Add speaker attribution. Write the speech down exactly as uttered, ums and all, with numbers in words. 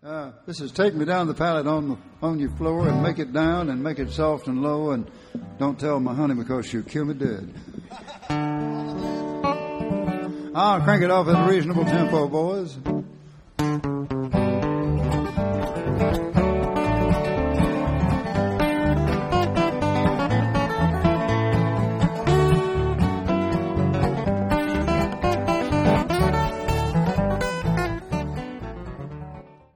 Speaker 1: Uh, this is Take Me Down the Pallet on the, on your floor and make it down and make it soft and low and don't tell my honey because she'll kill me dead. I'll crank it off at a reasonable tempo, boys.